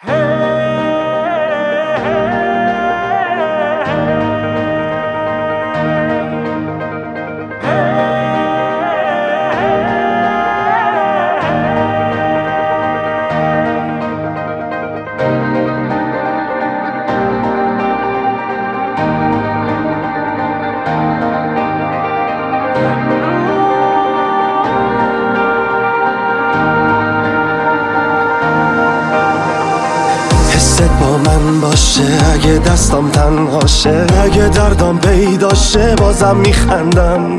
با من باشه، اگه دستم تنهاشه، اگه دردم پیداشه بازم میخندم.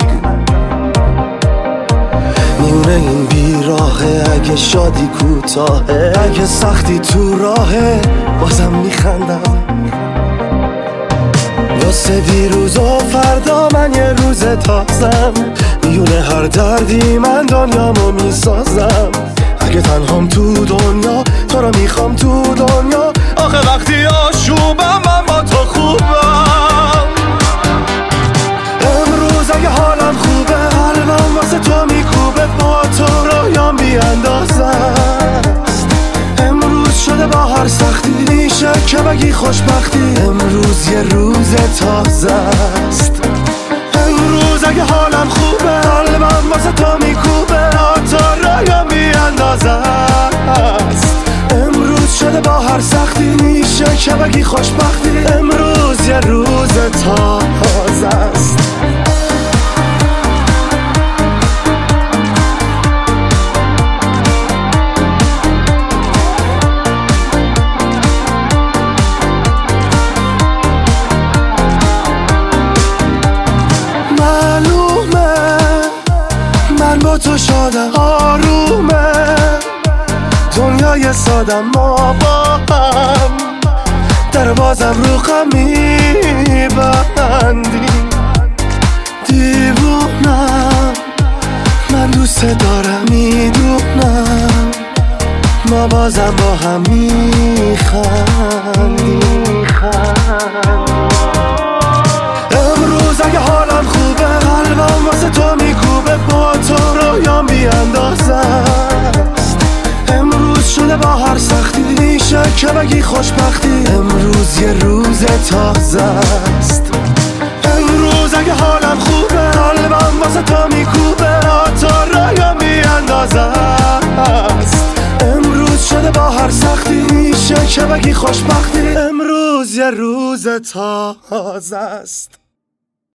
میونه این بیراهه، اگه شادی کوتاهه، اگه سختی تو راهه بازم میخندم. واسه دیروز و فردا من یه روز تازم، میونه هر دردی من دنیامو میسازم. اگه تنهام تو دنیا تو رو میخوام تو دنیا، آخه وقتی آشوبم من با تو خوبم. امروز اگه حالم خوبه قلبم واسه تو میکوبه، با تو رویام بی اندازه است. امروز شده با هر سختی میشه که بگی خوشبختی، امروز یه روز تازه است. امروز اگه حالم خوبه قلبم واسه تو میکوبه، با تو رویام بی اندازه است. امروز شده با هر سختی میشه که بگی خوشبختی، امروز یه روز تازه است. معلومه من با تو شادم، آرومه دنیای سادم، ما با هم در بازم رو غم میبندیم. دیوونم من دوست دارم، میدونم ما بازم با هم میخندیم. امروز اگه حالم خوبه قلبم واسه تو میکوبه، با تو رویام بی اندازه است. امروز شده با هر سختی میشه که بگی خوشبختی، امروز یه روز تازه است. امروز اگه حالم خوبه قلبم واسه تو میکوبه، با تو رویام بی اندازه است. امروز شده با هر سختی میشه که بگی خوشبختی، امروز یه روز تازه است.